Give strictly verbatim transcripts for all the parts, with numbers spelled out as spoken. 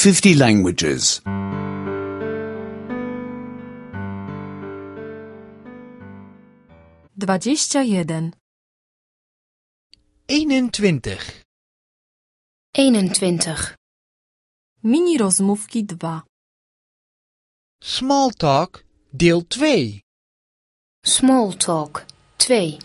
fifty languages. Dwadzieścia jeden. eenentwintig. eenentwintig. Mini rozmówki dwa. Small talk, deel twee. Small talk twee.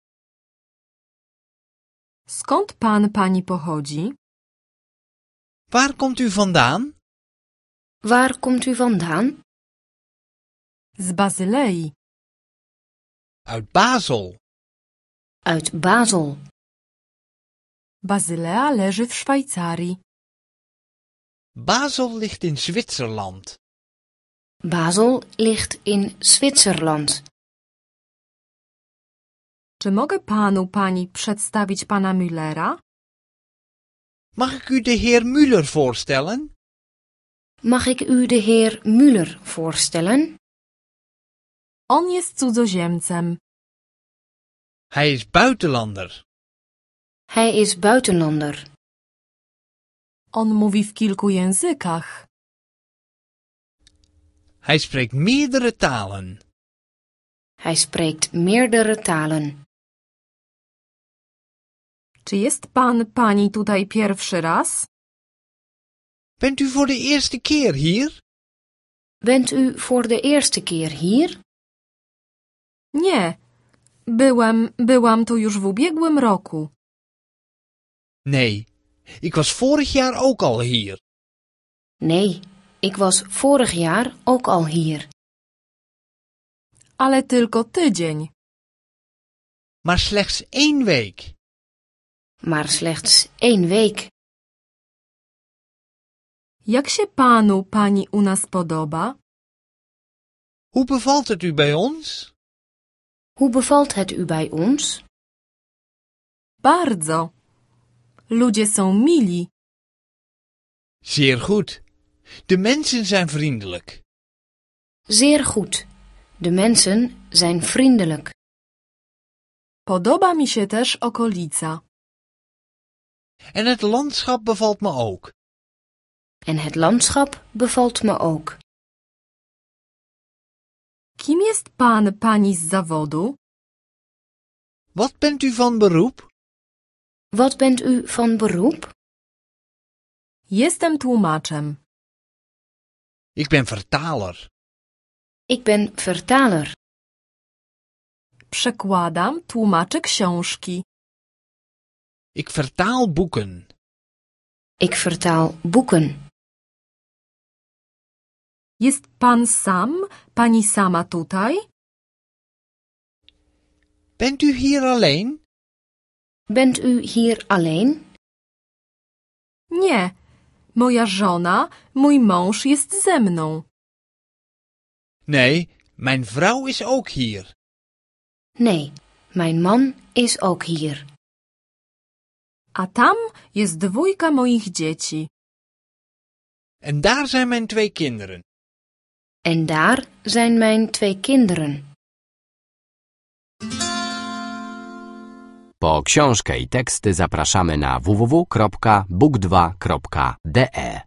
Skąd pan, pani pochodzi? Waar komt u vandaan? Waar komt u vandaan? Z Bazylei. Uit Basel. Uit Basel. Bazylea leży w Szwajcarii. Basel ligt in Zwitserland. Basel ligt in Zwitserland. Czy mogę panu, pani przedstawić pana Müllera? Mag ik u de heer Müller voorstellen? Mag ik u de heer Müller voorstellen? On jest cudzoziemcem. Hij is buitenlander. Hij is buitenlander. On mówi w kilku językach. Hij spreekt meerdere talen. Hij spreekt meerdere talen. Czy jest pan, pani tutaj pierwszy raz? Bent u voor de eerste keer hier? Bent u voor de eerste keer hier? Nie. Byłem, byłam tu już w ubiegłym roku. Nee, ik was vorig jaar ook al hier. Nee, ik was vorig jaar ook al hier. Ale tylko tydzień. Maar slechts één week. Maar slechts één week. Jak się panu, pani u nas podoba? Hoe bevalt het u bij ons? Hoe bevalt het u bij ons? Bardzo. Ludzie są mili. Zeer goed. De mensen zijn vriendelijk. Zeer goed. De mensen zijn vriendelijk. Podoba mi się też okolica. En het landschap bevalt me ook. En het landschap bevalt me ook. Kim jest pan, pani z zawodu? Wat bent u van beroep? Wat bent u van beroep? Jestem tłumaczem. Ik ben vertaler. Ik ben vertaler. Przekładam, tłumaczę książki. Ik vertaal boeken. Ik vertaal boeken. Jest pan sam, pani sama tutaj? Bent u hier alleen? Bent u hier alleen? Nie. Moja żona, mój mąż jest ze mną. Nee, mijn vrouw is ook hier. Nee, mijn man is ook hier. A tam jest dwójka moich dzieci. En daar zijn mijn twee kinderen. En daar zijn mijn twee kinderen. Po książkę i teksty zapraszamy na w w w kropka book dwa kropka d e.